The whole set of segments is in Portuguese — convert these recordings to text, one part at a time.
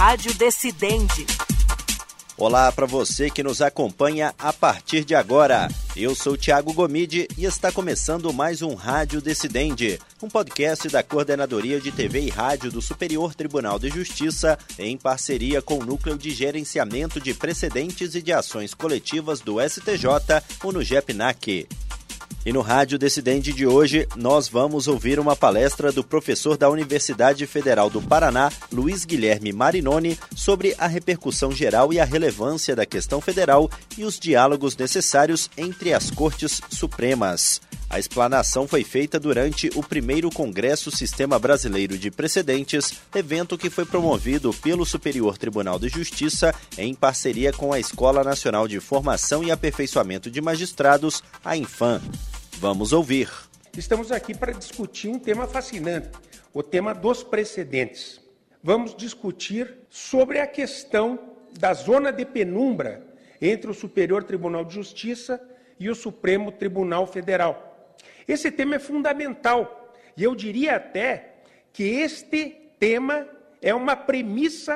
Rádio Decidente. Olá para você que nos acompanha a partir de agora. Eu sou Thiago Gomide e está começando mais um Rádio Decidente, um podcast da Coordenadoria de TV e Rádio do Superior Tribunal de Justiça, em parceria com o Núcleo de Gerenciamento de Precedentes e de Ações Coletivas do STJ, o NUGEPNAC. E no Rádio Decidente de hoje, nós vamos ouvir uma palestra do professor da Universidade Federal do Paraná, Luiz Guilherme Marinoni, sobre a repercussão geral e a relevância da questão federal e os diálogos necessários entre as Cortes Supremas. A explanação foi feita durante o primeiro Congresso Sistema Brasileiro de Precedentes, evento que foi promovido pelo Superior Tribunal de Justiça em parceria com a Escola Nacional de Formação e Aperfeiçoamento de Magistrados, a Infam. Vamos ouvir. Estamos aqui para discutir um tema fascinante, o tema dos precedentes. Vamos discutir sobre a questão da zona de penumbra entre o Superior Tribunal de Justiça e o Supremo Tribunal Federal. Esse tema é fundamental e eu diria até que este tema é uma premissa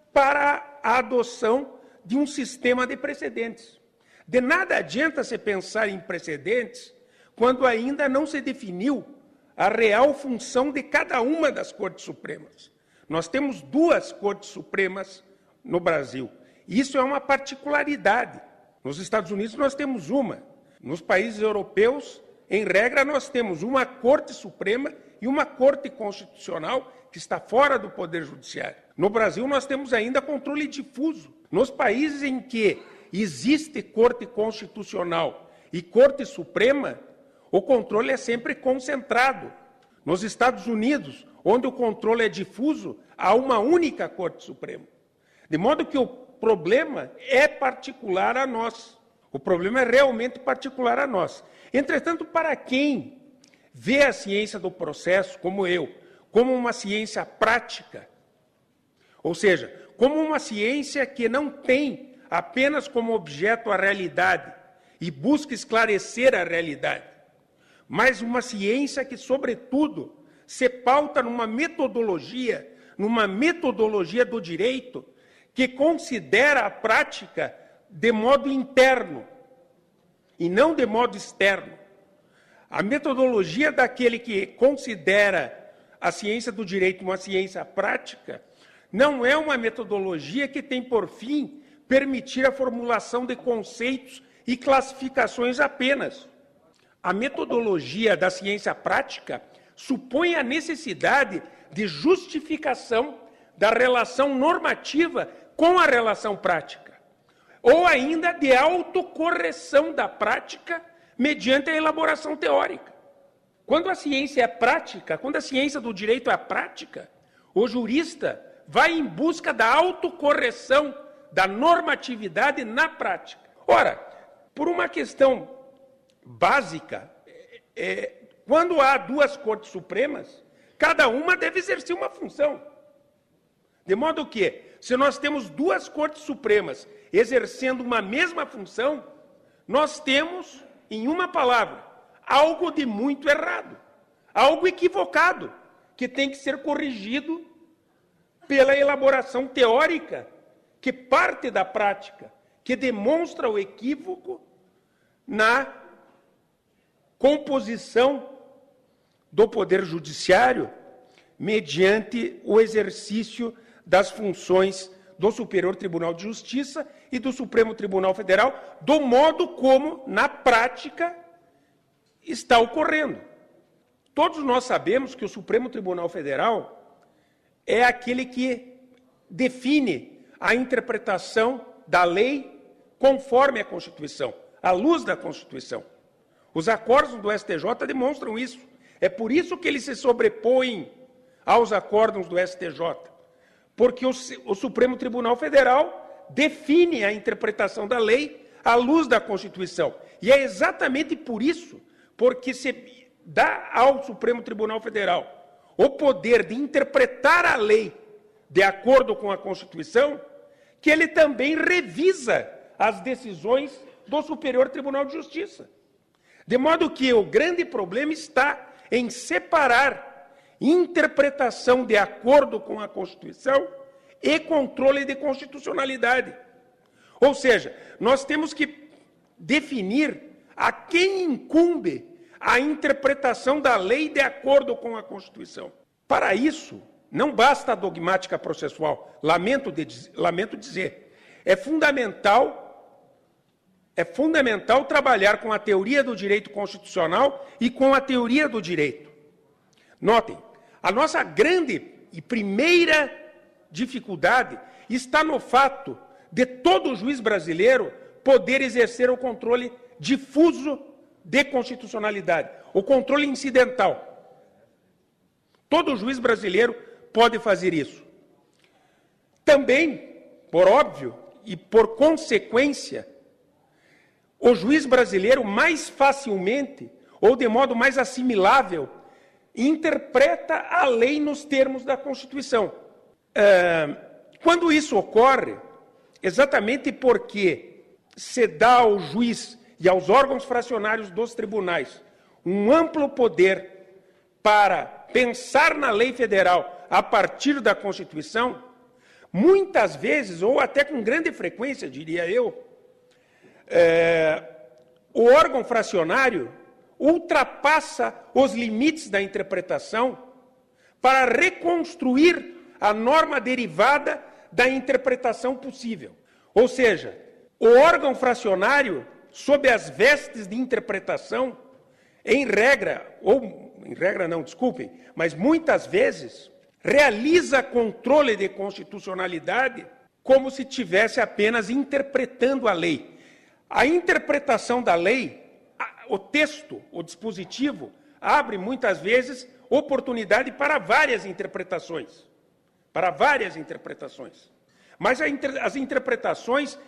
para a adoção de um sistema de precedentes. De nada adianta se pensar em precedentes quando ainda não se definiu a real função de cada uma das Cortes Supremas. Nós temos duas Cortes Supremas no Brasil. Isso é uma particularidade. Nos Estados Unidos nós temos uma. Nos países europeus, em regra, nós temos uma Corte Suprema e uma Corte Constitucional que está fora do Poder Judiciário. No Brasil, nós temos ainda controle difuso. Nos países em que existe Corte Constitucional e Corte Suprema, o controle é sempre concentrado. Nos Estados Unidos, onde o controle é difuso, há uma única Corte Suprema. De modo que o problema é particular a nós. O problema é realmente particular a nós. Entretanto, para quem vê a ciência do processo, como eu, como uma ciência prática, ou seja, como uma ciência que não tem apenas como objeto a realidade e busca esclarecer a realidade, mas uma ciência que, sobretudo, se pauta numa metodologia do direito que considera a prática de modo interno e não de modo externo. A metodologia daquele que considera a ciência do direito uma ciência prática não é uma metodologia que tem por fim permitir a formulação de conceitos e classificações apenas. A metodologia da ciência prática supõe a necessidade de justificação da relação normativa com a relação prática, ou ainda de autocorreção da prática mediante a elaboração teórica. Quando a ciência é prática, quando a ciência do direito é prática, o jurista vai em busca da autocorreção da normatividade na prática. Ora, por uma questão básica, quando há duas Cortes Supremas, cada uma deve exercer uma função. De modo que, se nós temos duas Cortes Supremas exercendo uma mesma função, nós temos, em uma palavra, algo de muito errado, algo equivocado, que tem que ser corrigido pela elaboração teórica, que parte da prática, que demonstra o equívoco na composição do Poder Judiciário mediante o exercício das funções do Superior Tribunal de Justiça e do Supremo Tribunal Federal, do modo como, na prática, está ocorrendo. Todos nós sabemos que o Supremo Tribunal Federal é aquele que define a interpretação da lei conforme a Constituição, à luz da Constituição. Os acórdãos do STJ demonstram isso. É por isso que eles se sobrepõem aos acórdãos do STJ, porque o Supremo Tribunal Federal define a interpretação da lei à luz da Constituição. E é exatamente por isso, porque se dá ao Supremo Tribunal Federal o poder de interpretar a lei de acordo com a Constituição, que ele também revisa as decisões do Superior Tribunal de Justiça. De modo que o grande problema está em separar interpretação de acordo com a Constituição e controle de constitucionalidade. Ou seja, nós temos que definir a quem incumbe a interpretação da lei de acordo com a Constituição. Para isso, não basta a dogmática processual. Lamento dizer, é fundamental trabalhar com a teoria do direito constitucional e com a teoria do direito. Notem, a nossa grande e primeira dificuldade está no fato de todo juiz brasileiro poder exercer o controle difuso de constitucionalidade, o controle incidental. Todo juiz brasileiro pode fazer isso. Também, por óbvio e por consequência, o juiz brasileiro mais facilmente, ou de modo mais assimilável, interpreta a lei nos termos da Constituição. Quando isso ocorre, exatamente porque se dá ao juiz e aos órgãos fracionários dos tribunais um amplo poder para pensar na lei federal a partir da Constituição, muitas vezes, ou até com grande frequência, diria eu, o órgão fracionário ultrapassa os limites da interpretação para reconstruir a norma derivada da interpretação possível. Ou seja, o órgão fracionário, sob as vestes de interpretação, mas muitas vezes, realiza controle de constitucionalidade como se estivesse apenas interpretando a lei. A interpretação da lei, o texto, o dispositivo, abre muitas vezes oportunidade para várias interpretações. Mas as interpretações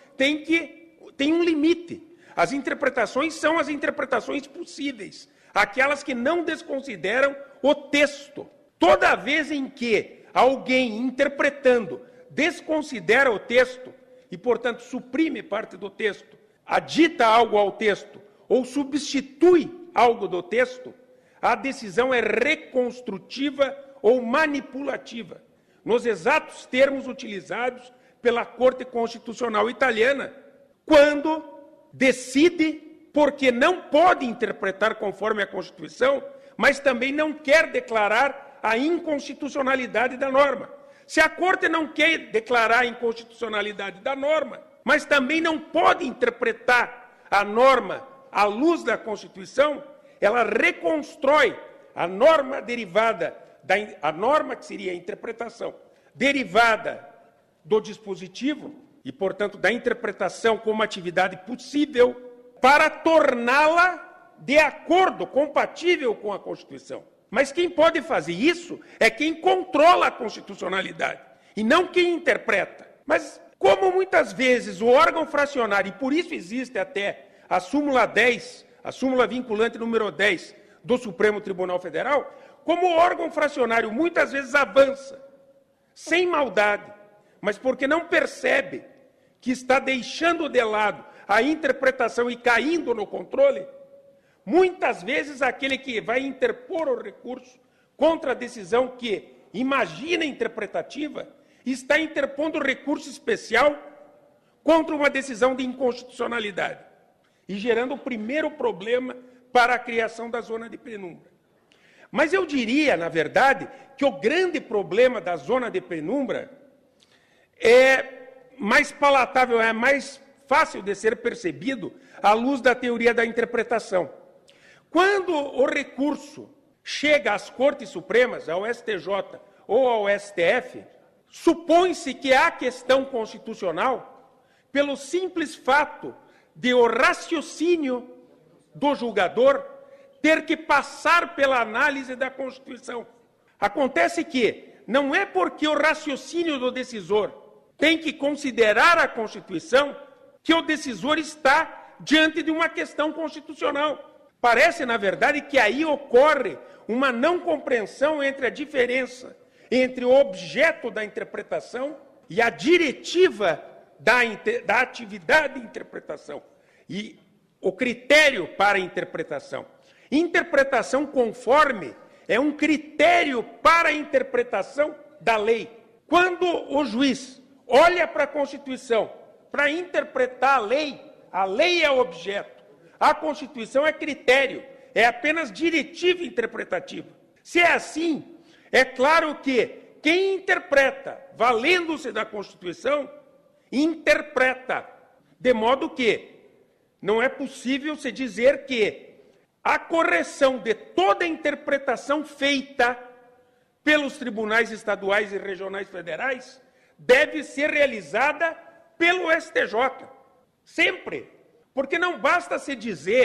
têm um limite. As interpretações são as interpretações possíveis, aquelas que não desconsideram o texto. Toda vez em que alguém interpretando desconsidera o texto e, portanto, suprime parte do texto, adita algo ao texto ou substitui algo do texto, a decisão é reconstrutiva ou manipulativa, nos exatos termos utilizados pela Corte Constitucional Italiana, quando decide porque não pode interpretar conforme a Constituição, mas também não quer declarar a inconstitucionalidade da norma. Se a Corte não quer declarar a inconstitucionalidade da norma, mas também não pode interpretar a norma à luz da Constituição, ela reconstrói a norma derivada, a norma que seria a interpretação, derivada do dispositivo e, portanto, da interpretação como atividade possível, para torná-la de acordo, compatível com a Constituição. Mas quem pode fazer isso é quem controla a constitucionalidade, e não quem interpreta. Mas, como muitas vezes o órgão fracionário, e por isso existe até a súmula 10, a súmula vinculante número 10 do Supremo Tribunal Federal, como o órgão fracionário muitas vezes avança, sem maldade, mas porque não percebe que está deixando de lado a interpretação e caindo no controle, muitas vezes aquele que vai interpor o recurso contra a decisão que imagina interpretativa, está interpondo recurso especial contra uma decisão de inconstitucionalidade e gerando o primeiro problema para a criação da zona de penumbra. Mas eu diria, na verdade, que o grande problema da zona de penumbra é mais palatável, é mais fácil de ser percebido à luz da teoria da interpretação. Quando o recurso chega às Cortes Supremas, ao STJ ou ao STF, supõe-se que há questão constitucional pelo simples fato de o raciocínio do julgador ter que passar pela análise da Constituição. Acontece que não é porque o raciocínio do decisor tem que considerar a Constituição que o decisor está diante de uma questão constitucional. Parece, na verdade, que aí ocorre uma não compreensão entre a diferença entre o objeto da interpretação e a diretiva da atividade de interpretação e o critério para a interpretação. Interpretação conforme é um critério para a interpretação da lei. Quando o juiz olha para a Constituição para interpretar a lei é objeto, a Constituição é critério, é apenas diretiva interpretativa. Se é assim, é claro que quem interpreta, valendo-se da Constituição, interpreta, de modo que não é possível se dizer que a correção de toda a interpretação feita pelos tribunais estaduais e regionais federais deve ser realizada pelo STJ. Sempre. Porque não basta se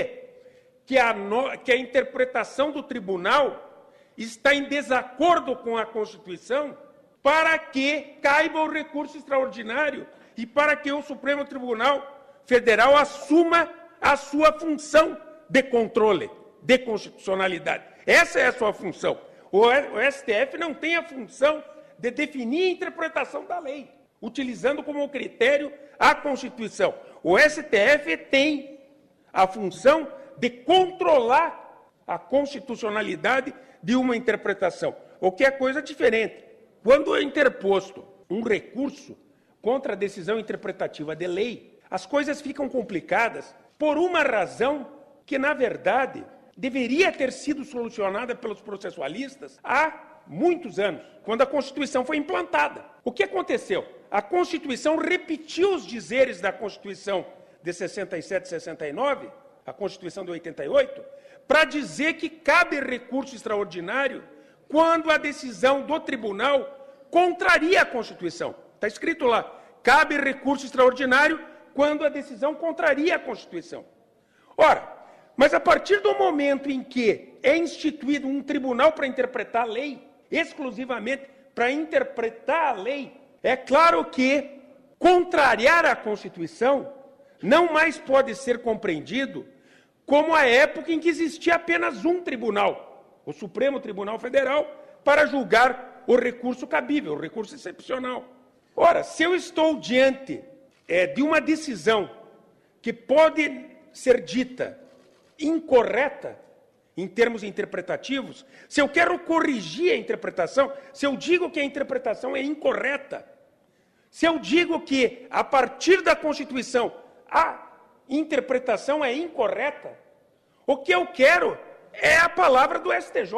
dizer que a interpretação do tribunal está em desacordo com a Constituição para que caiba o recurso extraordinário e para que o Supremo Tribunal Federal assuma a sua função de controle, de constitucionalidade. Essa é a sua função. O STF não tem a função de definir a interpretação da lei, utilizando como critério a Constituição. O STF tem a função de controlar a constitucionalidade de uma interpretação, o que é coisa diferente. Quando é interposto um recurso contra a decisão interpretativa de lei, as coisas ficam complicadas por uma razão que, na verdade, deveria ter sido solucionada pelos processualistas há muitos anos, quando a Constituição foi implantada. O que aconteceu? A Constituição repetiu os dizeres da Constituição de 67 e 69, a Constituição de 88, para dizer que cabe recurso extraordinário quando a decisão do tribunal contraria a Constituição. Está escrito lá, cabe recurso extraordinário quando a decisão contraria a Constituição. Ora, mas a partir do momento em que é instituído um tribunal para interpretar a lei, exclusivamente para interpretar a lei, é claro que contrariar a Constituição não mais pode ser compreendido como a época em que existia apenas um tribunal, o Supremo Tribunal Federal, para julgar o recurso cabível, o recurso excepcional. Ora, se eu estou diante de uma decisão que pode ser dita incorreta em termos interpretativos, se eu quero corrigir a interpretação, se eu digo que a interpretação é incorreta, se eu digo que a partir da Constituição a interpretação é incorreta, o que eu quero é a palavra do STJ.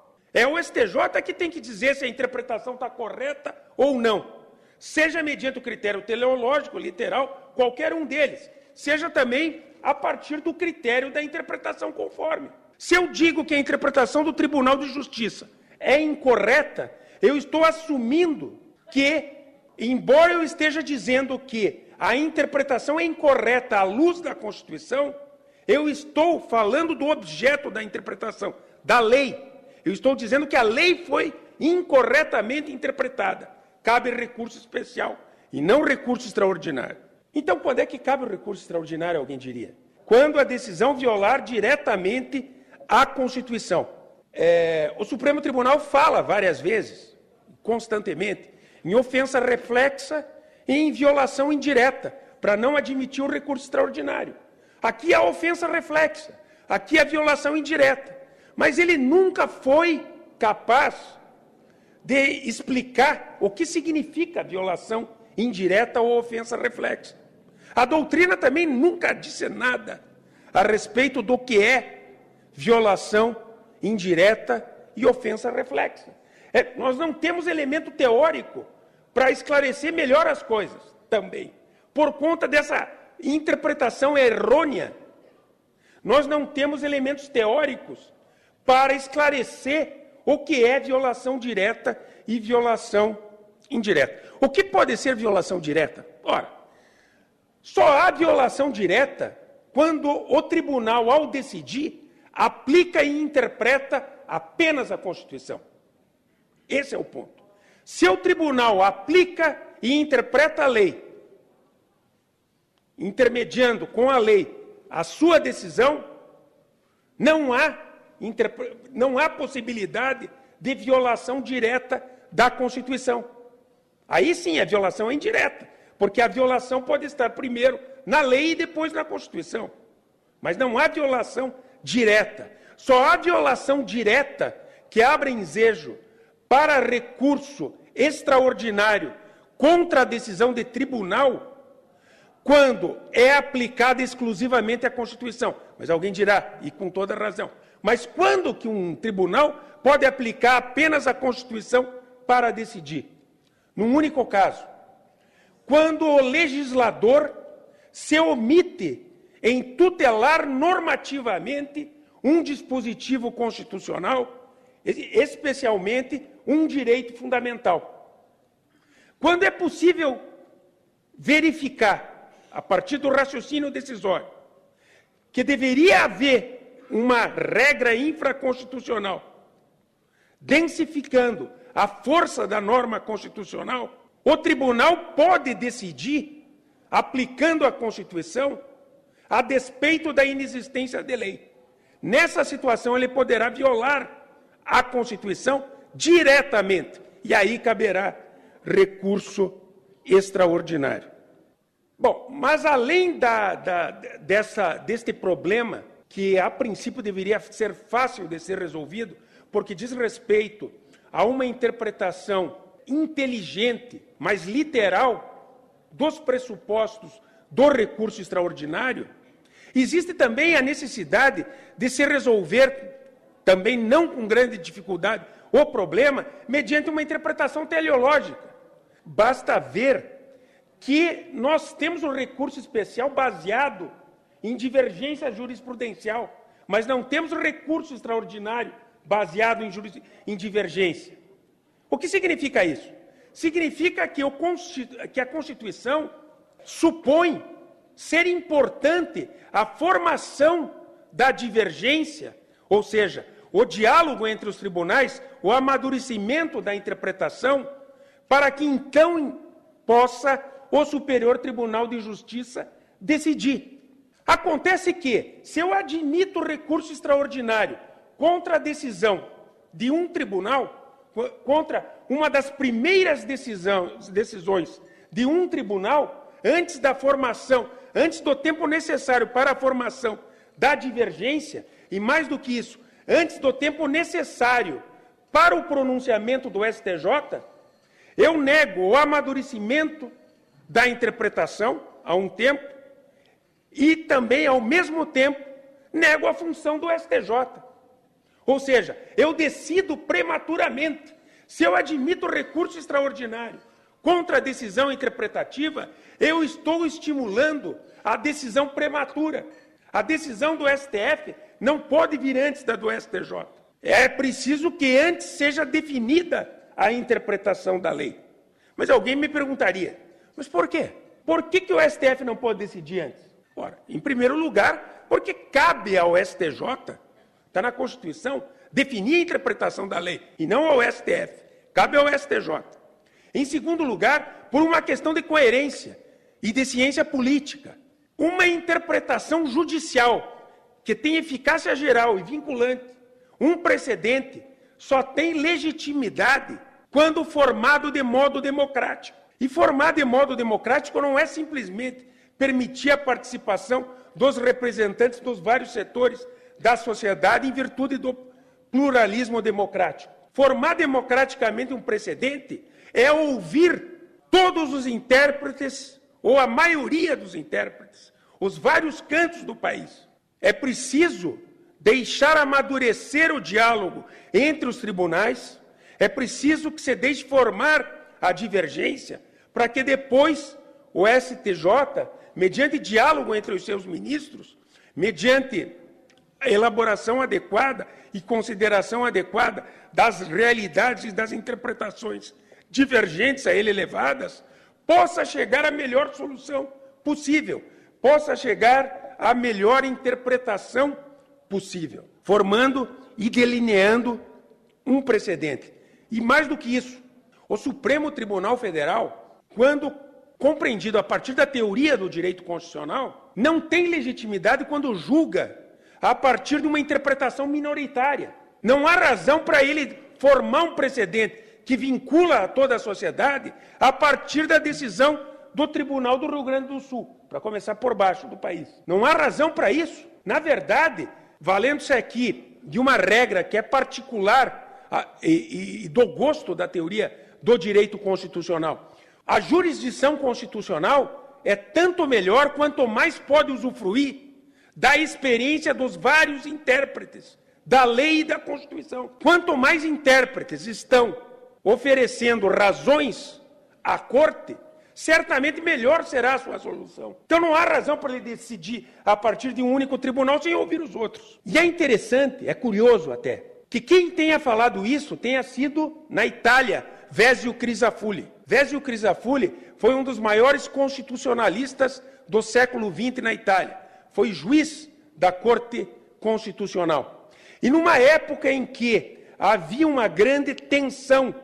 É o STJ que tem que dizer se a interpretação está correta ou não. Seja mediante o critério teleológico, literal, qualquer um deles. Seja também a partir do critério da interpretação conforme. Se eu digo que a interpretação do Tribunal de Justiça é incorreta, eu estou assumindo que, embora eu esteja dizendo que a interpretação é incorreta à luz da Constituição, eu estou falando do objeto da interpretação, da lei. Eu estou dizendo que a lei foi incorretamente interpretada. Cabe recurso especial e não recurso extraordinário. Então, quando é que cabe o recurso extraordinário, alguém diria? Quando a decisão violar diretamente a Constituição. O Supremo Tribunal fala várias vezes, constantemente, em ofensa reflexa e em violação indireta, para não admitir o recurso extraordinário. Aqui a ofensa reflexa, aqui a violação indireta. Mas ele nunca foi capaz de explicar o que significa violação indireta ou ofensa reflexa. A doutrina também nunca disse nada a respeito do que é violação indireta e ofensa reflexa. Nós não temos elemento teórico para esclarecer melhor as coisas também. Por conta dessa interpretação errônea, nós não temos elementos teóricos para esclarecer o que é violação direta e violação indireta. O que pode ser violação direta? Ora, só há violação direta quando o tribunal, ao decidir, aplica e interpreta apenas a Constituição. Esse é o ponto. Se o tribunal aplica e interpreta a lei, intermediando com a lei a sua decisão, não há possibilidade de violação direta da Constituição. Aí sim, a violação é indireta, porque a violação pode estar primeiro na lei e depois na Constituição. Mas não há violação direta. Só há violação direta que abre ensejo para recurso extraordinário contra a decisão de tribunal quando é aplicada exclusivamente a Constituição. Mas alguém dirá, e com toda razão, mas quando que um tribunal pode aplicar apenas a Constituição para decidir? Num único caso, quando o legislador se omite em tutelar normativamente um dispositivo constitucional, especialmente um direito fundamental. Quando é possível verificar, a partir do raciocínio decisório, que deveria haver uma regra infraconstitucional, densificando a força da norma constitucional, o tribunal pode decidir, aplicando a Constituição, a despeito da inexistência de lei. Nessa situação, ele poderá violar a Constituição diretamente, e aí caberá recurso extraordinário. Bom, mas além deste problema, que a princípio deveria ser fácil de ser resolvido, porque diz respeito a uma interpretação inteligente, mas literal, dos pressupostos do recurso extraordinário, existe também a necessidade de se resolver, também não com grande dificuldade, o problema mediante uma interpretação teleológica. Basta ver que nós temos um recurso especial baseado em divergência jurisprudencial, mas não temos um recurso extraordinário baseado em divergência. O que significa isso? Significa que a Constituição supõe ser importante a formação da divergência, ou seja, o diálogo entre os tribunais, o amadurecimento da interpretação, para que então possa o Superior Tribunal de Justiça decidir. Acontece que, se eu admito recurso extraordinário contra a decisão de um tribunal, contra uma das primeiras decisões de um tribunal, antes do tempo necessário para a formação da divergência, e mais do que isso, antes do tempo necessário para o pronunciamento do STJ, eu nego o amadurecimento da interpretação a um tempo e também, ao mesmo tempo, nego a função do STJ. Ou seja, eu decido prematuramente. Se eu admito recurso extraordinário contra a decisão interpretativa, eu estou estimulando a decisão prematura. A decisão do STF não pode vir antes da do STJ. É preciso que antes seja definida a interpretação da lei. Mas alguém me perguntaria, mas por quê? Por que o STF não pode decidir antes? Ora, em primeiro lugar, porque cabe ao STJ, está na Constituição, definir a interpretação da lei, e não ao STF. Cabe ao STJ. Em segundo lugar, por uma questão de coerência e de ciência política. Uma interpretação judicial que tem eficácia geral e vinculante, um precedente, só tem legitimidade quando formado de modo democrático. E formar de modo democrático não é simplesmente permitir a participação dos representantes dos vários setores da sociedade em virtude do pluralismo democrático. Formar democraticamente um precedente é ouvir todos os intérpretes, ou a maioria dos intérpretes, os vários cantos do país. É preciso deixar amadurecer o diálogo entre os tribunais, é preciso que se deixe formar a divergência, para que depois o STJ, mediante diálogo entre os seus ministros, mediante a elaboração adequada e consideração adequada das realidades e das interpretações divergentes a ele levadas, possa chegar à melhor solução possível, possa chegar à melhor interpretação possível, formando e delineando um precedente. E mais do que isso, o Supremo Tribunal Federal, quando compreendido a partir da teoria do direito constitucional, não tem legitimidade quando julga a partir de uma interpretação minoritária. Não há razão para ele formar um precedente que vincula a toda a sociedade a partir da decisão do Tribunal do Rio Grande do Sul, para começar por baixo do país. Não há razão para isso. Na verdade, valendo-se aqui de uma regra que é particular e do gosto da teoria do direito constitucional. A jurisdição constitucional é tanto melhor quanto mais pode usufruir da experiência dos vários intérpretes da lei e da Constituição. Quanto mais intérpretes estão oferecendo razões à Corte, certamente melhor será a sua solução. Então não há razão para ele decidir a partir de um único tribunal sem ouvir os outros. E é interessante, é curioso até, que quem tenha falado isso tenha sido, na Itália, Vézio Crisafulli. Vézio Crisafulli foi um dos maiores constitucionalistas do século XX na Itália. Foi juiz da Corte Constitucional. E numa época em que havia uma grande tensão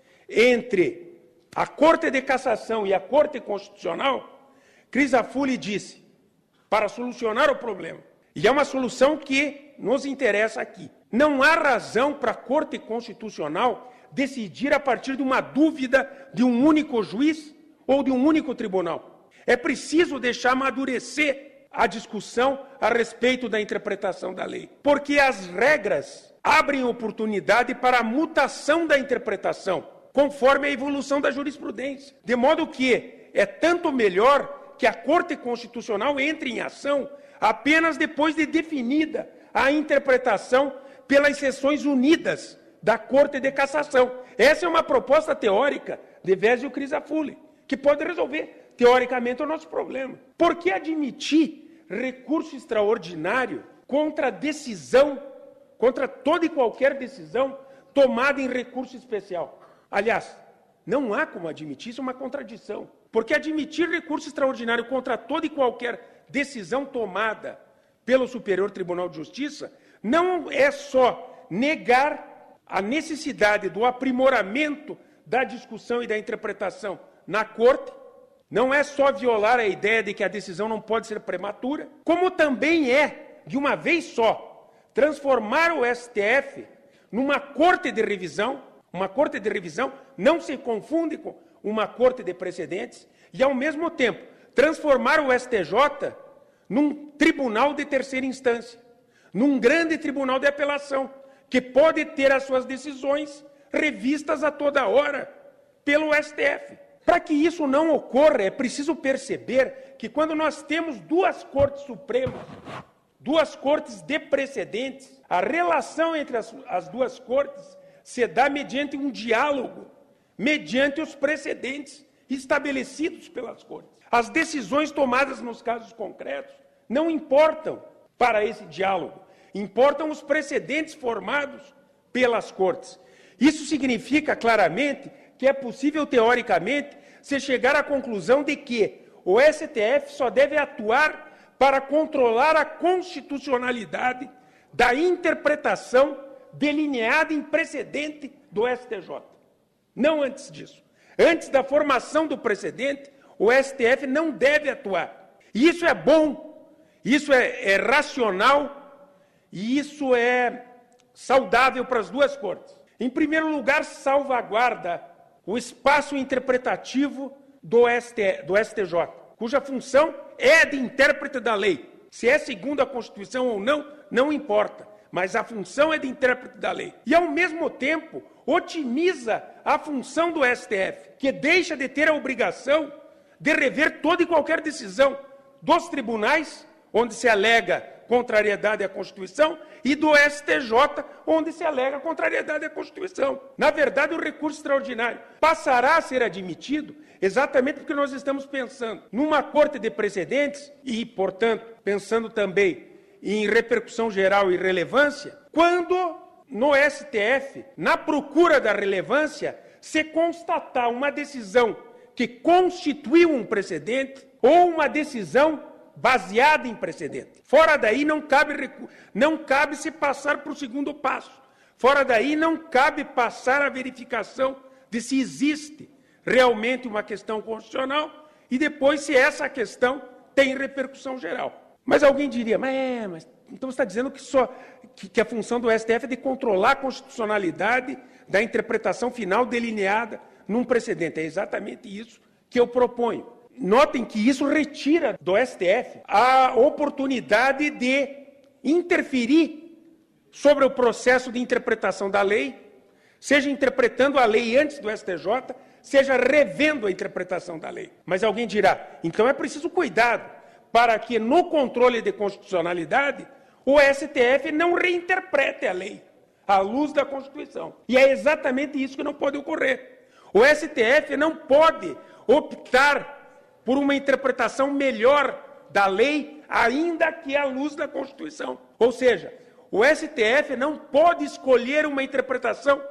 entre a Corte de Cassação e a Corte Constitucional, Crisafulli disse, para solucionar o problema, e é uma solução que nos interessa aqui, não há razão para a Corte Constitucional decidir a partir de uma dúvida de um único juiz ou de um único tribunal. É preciso deixar amadurecer a discussão a respeito da interpretação da lei, porque as regras abrem oportunidade para a mutação da interpretação, conforme a evolução da jurisprudência. De modo que é tanto melhor que a Corte Constitucional entre em ação apenas depois de definida a interpretação pelas seções unidas da Corte de Cassação. Essa é uma proposta teórica de Vézio Crisafulli, que pode resolver, teoricamente, o nosso problema. Por que admitir recurso extraordinário contra decisão, contra toda e qualquer decisão tomada em recurso especial? Aliás, não há como admitir, isso é uma contradição. Porque admitir recurso extraordinário contra toda e qualquer decisão tomada pelo Superior Tribunal de Justiça não é só negar a necessidade do aprimoramento da discussão e da interpretação na Corte, não é só violar a ideia de que a decisão não pode ser prematura, como também é, de uma vez só, transformar o STF numa corte de revisão. Uma corte de revisão não se confunde com uma corte de precedentes e, ao mesmo tempo, transformar o STJ num tribunal de terceira instância, num grande tribunal de apelação, que pode ter as suas decisões revistas a toda hora pelo STF. Para que isso não ocorra, é preciso perceber que quando nós temos duas cortes supremas, duas cortes de precedentes, a relação entre as duas cortes se dá mediante um diálogo, mediante os precedentes estabelecidos pelas cortes. As decisões tomadas nos casos concretos não importam para esse diálogo, importam os precedentes formados pelas cortes. Isso significa claramente que é possível, teoricamente, se chegar à conclusão de que o STF só deve atuar para controlar a constitucionalidade da interpretação delineada em precedente do STJ. Não antes disso. Antes da formação do precedente, o STF não deve atuar. E isso é bom, isso é racional e isso é saudável para as duas cortes. Em primeiro lugar, salvaguarda o espaço interpretativo do STJ, cuja função é de intérprete da lei. Se é segundo a Constituição ou não, não importa. Mas a função é de intérprete da lei. E, ao mesmo tempo, otimiza a função do STF, que deixa de ter a obrigação de rever toda e qualquer decisão dos tribunais, onde se alega contrariedade à Constituição, e do STJ, onde se alega contrariedade à Constituição. Na verdade, o recurso extraordinário passará a ser admitido exatamente porque nós estamos pensando numa corte de precedentes e, portanto, pensando também em repercussão geral e relevância, quando no STF, na procura da relevância, se constatar uma decisão que constituiu um precedente ou uma decisão baseada em precedente. Fora daí não cabe se passar para o segundo passo. Fora daí não cabe passar a verificação de se existe realmente uma questão constitucional e depois se essa questão tem repercussão geral. Mas alguém diria, mas então você está dizendo que a função do STF é de controlar a constitucionalidade da interpretação final delineada num precedente. É exatamente isso que eu proponho. Notem que isso retira do STF a oportunidade de interferir sobre o processo de interpretação da lei, seja interpretando a lei antes do STJ, seja revendo a interpretação da lei. Mas alguém dirá, então é preciso cuidado para que no controle de constitucionalidade o STF não reinterprete a lei à luz da Constituição. E é exatamente isso que não pode ocorrer. O STF não pode optar por uma interpretação melhor da lei, ainda que à luz da Constituição. Ou seja, o STF não pode escolher uma interpretação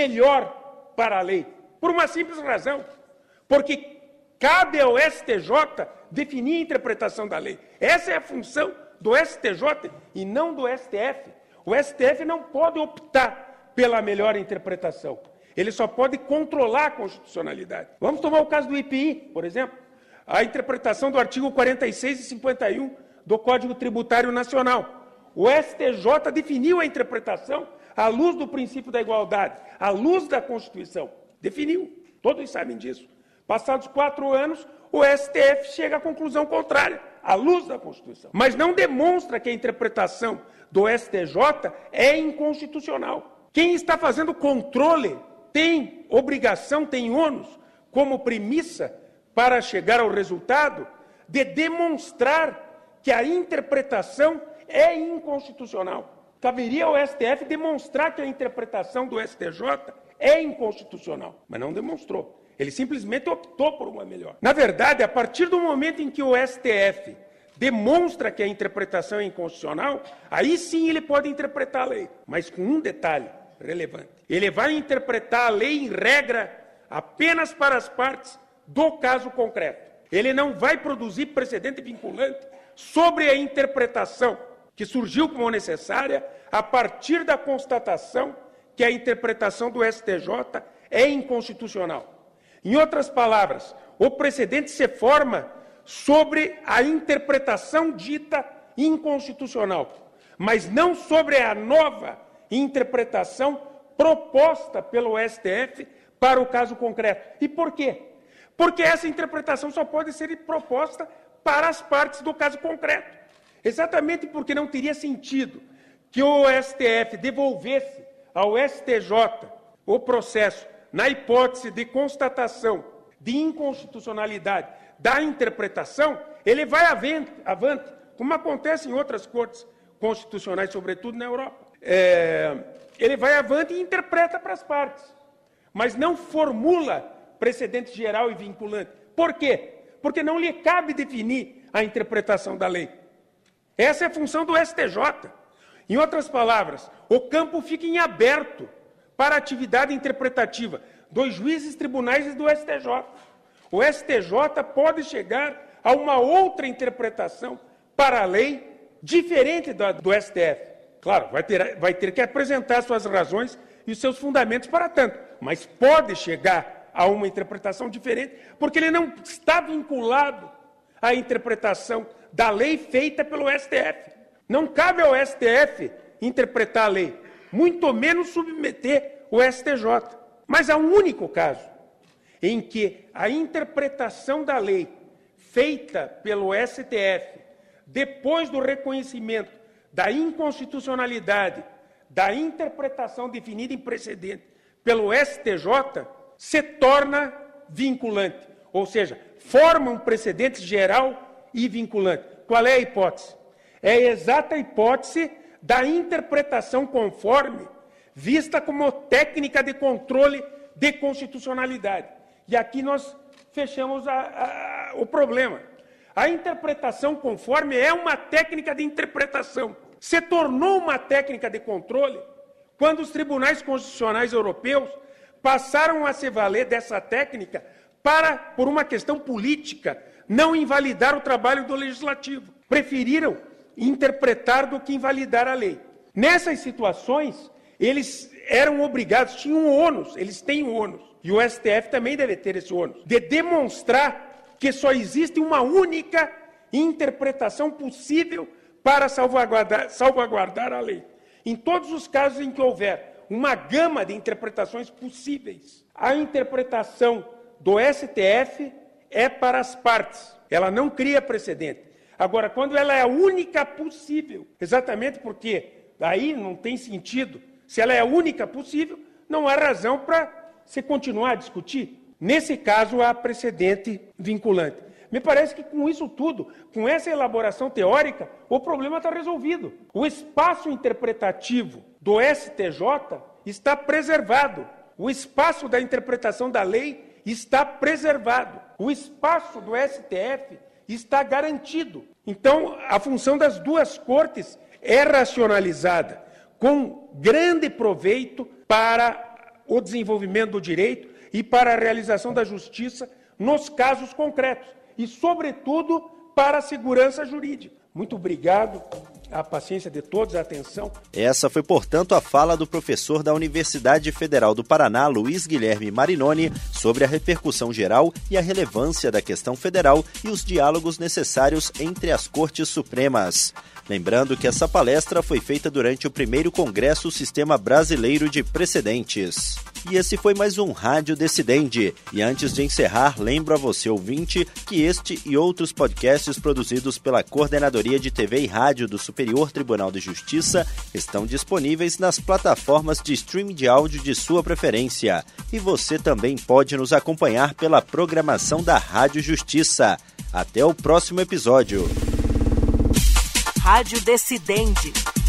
melhor para a lei, por uma simples razão, porque cabe ao STJ definir a interpretação da lei. Essa é a função do STJ e não do STF. O STF não pode optar pela melhor interpretação. Ele só pode controlar a constitucionalidade. Vamos tomar o caso do IPI, por exemplo. A interpretação do artigo 46 e 51 do Código Tributário Nacional. O STJ definiu a interpretação à luz do princípio da igualdade, à luz da Constituição. Definiu. Todos sabem disso. Passados 4 anos, o STF chega à conclusão contrária, à luz da Constituição. Mas não demonstra que a interpretação do STJ é inconstitucional. Quem está fazendo controle tem obrigação, tem ônus, como premissa para chegar ao resultado, de demonstrar que a interpretação é inconstitucional. Caberia ao STF demonstrar que a interpretação do STJ é inconstitucional, mas não demonstrou. Ele simplesmente optou por uma melhor. Na verdade, a partir do momento em que o STF demonstra que a interpretação é inconstitucional, aí sim ele pode interpretar a lei, mas com um detalhe relevante. Ele vai interpretar a lei em regra apenas para as partes do caso concreto. Ele não vai produzir precedente vinculante sobre a interpretação que surgiu como necessária a partir da constatação que a interpretação do STJ é inconstitucional. Em outras palavras, o precedente se forma sobre a interpretação dita inconstitucional, mas não sobre a nova interpretação proposta pelo STF para o caso concreto. E por quê? Porque essa interpretação só pode ser proposta para as partes do caso concreto. Exatamente porque não teria sentido que o STF devolvesse ao STJ o processo na hipótese de constatação de inconstitucionalidade da interpretação, ele vai avante, como acontece em outras cortes constitucionais, sobretudo na Europa. Ele vai avante e interpreta para as partes, mas não formula precedente geral e vinculante. Por quê? Porque não lhe cabe definir a interpretação da lei. Essa é a função do STJ. Em outras palavras, o campo fica em aberto para a atividade interpretativa dos juízes tribunais e do STJ. O STJ pode chegar a uma outra interpretação para a lei diferente do STF. Claro, vai ter que apresentar suas razões e os seus fundamentos para tanto, mas pode chegar a uma interpretação diferente, porque ele não está vinculado à interpretação da lei feita pelo STF. Não cabe ao STF interpretar a lei, muito menos submeter o STJ. Mas há um único caso em que a interpretação da lei feita pelo STF, depois do reconhecimento da inconstitucionalidade da interpretação definida em precedente pelo STJ, se torna vinculante, ou seja, forma um precedente geral e vinculante. Qual é a hipótese? É a exata hipótese da interpretação conforme, vista como técnica de controle de constitucionalidade. E aqui nós fechamos o problema. A interpretação conforme é uma técnica de interpretação. Se tornou uma técnica de controle quando os tribunais constitucionais europeus passaram a se valer dessa técnica para, por uma questão política, não invalidar o trabalho do legislativo. Preferiram interpretar do que invalidar a lei. Nessas situações, eles eram obrigados, tinham um ônus, eles têm um ônus, e o STF também deve ter esse ônus, de demonstrar que só existe uma única interpretação possível para salvaguardar a lei. Em todos os casos em que houver uma gama de interpretações possíveis, a interpretação do STF é para as partes, ela não cria precedente. Agora, quando ela é a única possível, exatamente porque aí não tem sentido, se ela é a única possível, não há razão para se continuar a discutir. Nesse caso, há precedente vinculante. Me parece que com isso tudo, com essa elaboração teórica, o problema está resolvido. O espaço interpretativo do STJ está preservado. O espaço da interpretação da lei está preservado. O espaço do STF está garantido. Então, a função das duas cortes é racionalizada, com grande proveito para o desenvolvimento do direito e para a realização da justiça nos casos concretos e, sobretudo, para a segurança jurídica. Muito obrigado. A paciência de todos, a atenção. Essa foi, portanto, a fala do professor da Universidade Federal do Paraná, Luiz Guilherme Marinoni, sobre a repercussão geral e a relevância da questão federal e os diálogos necessários entre as Cortes Supremas. Lembrando que essa palestra foi feita durante o primeiro Congresso Sistema Brasileiro de Precedentes. E esse foi mais um Rádio Decidende. E antes de encerrar, lembro a você, ouvinte, que este e outros podcasts produzidos pela Coordenadoria de TV e Rádio do Superior Tribunal de Justiça estão disponíveis nas plataformas de streaming de áudio de sua preferência. E você também pode nos acompanhar pela programação da Rádio Justiça. Até o próximo episódio. Rádio Decidende.